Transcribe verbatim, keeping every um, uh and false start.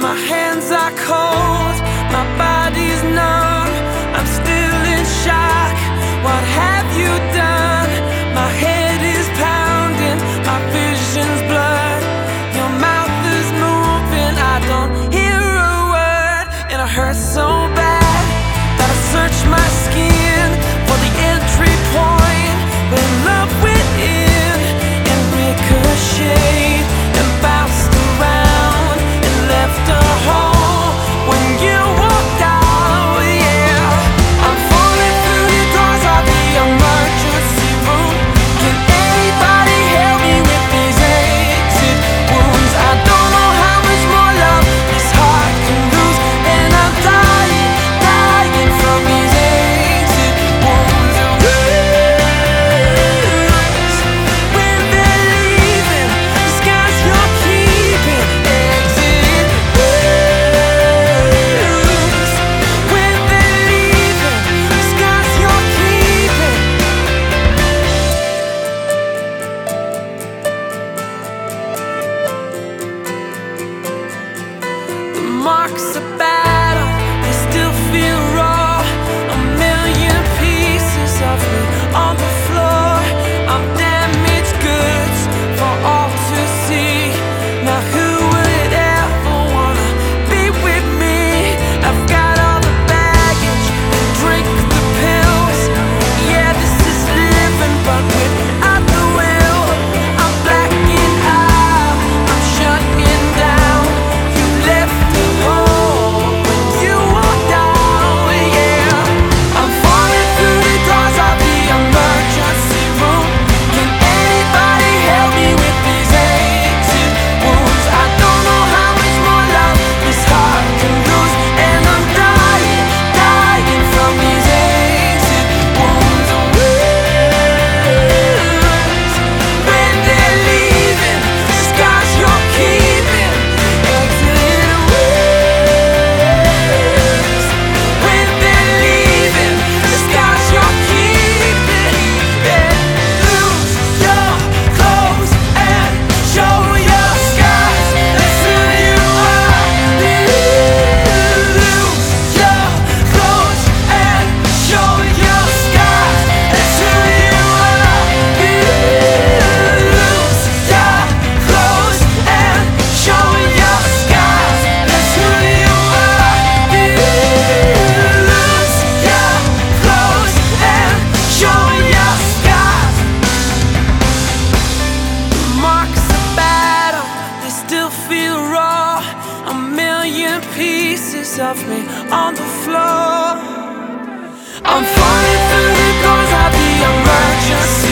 My hands are cold, my body's numb. I'm still in shock. What have you done? My head is pounding, my vision's blurred. Your mouth is moving, I don't hear a word. And it hurts so bad that I search my skin for the entry point where love went in and ricocheted and bounced around and left a hole when you walked out, yeah. I'm falling through the doors of the emergency room. Can anybody help me with these exit wounds? I don't know how much more love this heart can lose, and I'm dying, dying from these exit wounds. When they're leaving, the skies you're keeping. Exit wounds. When they're leaving, the skies you're keeping. The marks of battle, they still feel raw. A million pieces of me on the floor. I'm damaged goods for all to see. Now who would ever wanna be with me? I've got all the baggage and drink the pills. Yeah, this is living, but without the will. I'm blacking out, I'm shutting down. You left the hole when you walked out, yeah. I'm falling through the doors of the emergency room. Can anybody help me with these exit wounds? I don't know how much more love this heart can lose, and I'm dying, dying from these exit wounds. When they're leaving, the scars you're keeping. Exit wounds. When they're leaving, the scars you're keeping. Yeah. Lose your clothes and show your scars. That's who you are. Lose your clothes and show your scars. That's who you are. Lose your clothes and show your scars. That's who you are. Lose your clothes and show your scars. Marks of battle, they still feel raw. A million pieces of me on the floor. I'm falling through the doors of the emergency